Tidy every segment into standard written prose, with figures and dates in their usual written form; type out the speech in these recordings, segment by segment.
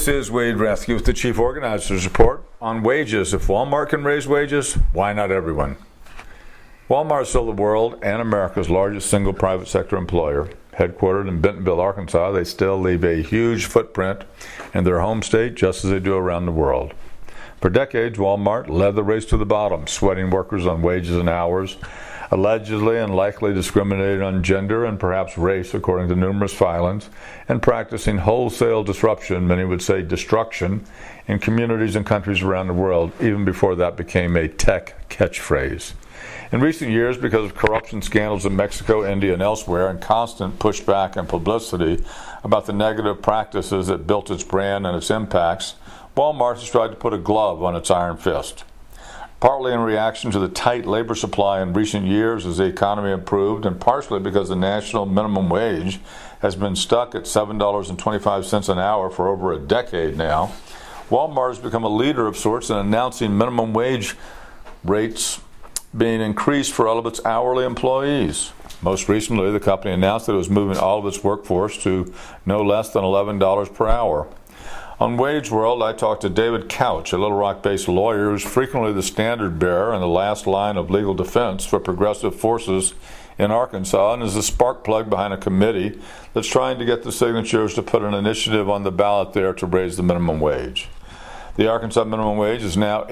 is Wade Rathke with the Chief Organizer's Report on wages. If Walmart can raise wages, why not everyone? Walmart is still the world and America's largest single private sector employer. Headquartered in Bentonville, Arkansas, they still leave a huge footprint in their home state just as they do around the world. For decades, Walmart led the race to the bottom, sweating workers on wages and hours, allegedly and likely discriminated on gender and perhaps race according to numerous filings, and practicing wholesale disruption, many would say destruction, in communities and countries around the world, even before that became a tech catchphrase. In recent years, because of corruption scandals in Mexico, India, and elsewhere, and constant pushback and publicity about the negative practices that built its brand and its impacts, Walmart has tried to put a glove on its iron fist. Partly in reaction to the tight labor supply in recent years as the economy improved, and partially because the national minimum wage has been stuck at $7.25 an hour for over a decade now, Walmart has become a leader of sorts in announcing minimum wage rates being increased for all of its hourly employees. Most recently, the company announced that it was moving all of its workforce to no less than $11 per hour. On Wage World, I talked to David Couch, a Little Rock-based lawyer who's frequently the standard bearer and the last line of legal defense for progressive forces in Arkansas, and is the spark plug behind a committee that's trying to get the signatures to put an initiative on the ballot there to raise the minimum wage. The Arkansas minimum wage is now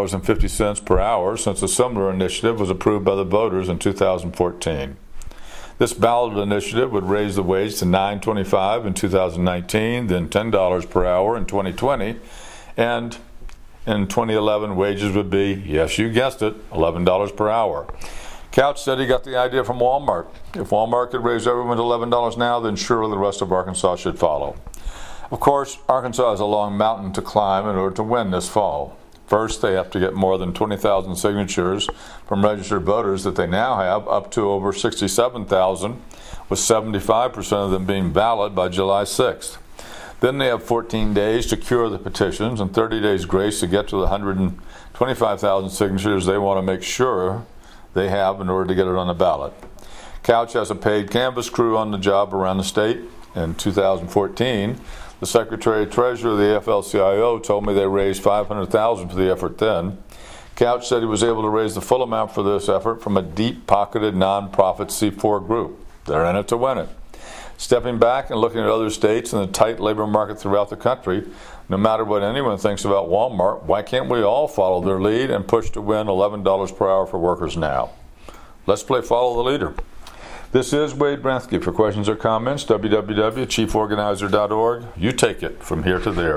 $8.50 per hour since a similar initiative was approved by the voters in 2014. This ballot initiative would raise the wage to $9.25 in 2019, then $10 per hour in 2020, and in 2011 wages would be, yes, you guessed it, $11 per hour. Couch said he got the idea from Walmart. If Walmart could raise everyone to $11 now, then surely the rest of Arkansas should follow. Of course, Arkansas has a long mountain to climb in order to win this fall. First, they have to get more than 20,000 signatures from registered voters that they now have, up to over 67,000, with 75% of them being valid by July 6th. Then they have 14 days to cure the petitions and 30 days grace to get to the 125,000 signatures they want to make sure they have in order to get it on the ballot. Couch has a paid canvass crew on the job around the state. In 2014, the Secretary-Treasurer of the AFL-CIO told me they raised $500,000 for the effort then. Couch said he was able to raise the full amount for this effort from a deep-pocketed nonprofit C4 group. They're in it to win it. Stepping back and looking at other states and the tight labor market throughout the country, no matter what anyone thinks about Walmart, why can't we all follow their lead and push to win $11 per hour for workers now? Let's play Follow the Leader. This is Wade Rathke. For questions or comments, www.chieforganizer.org. You take it from here to there.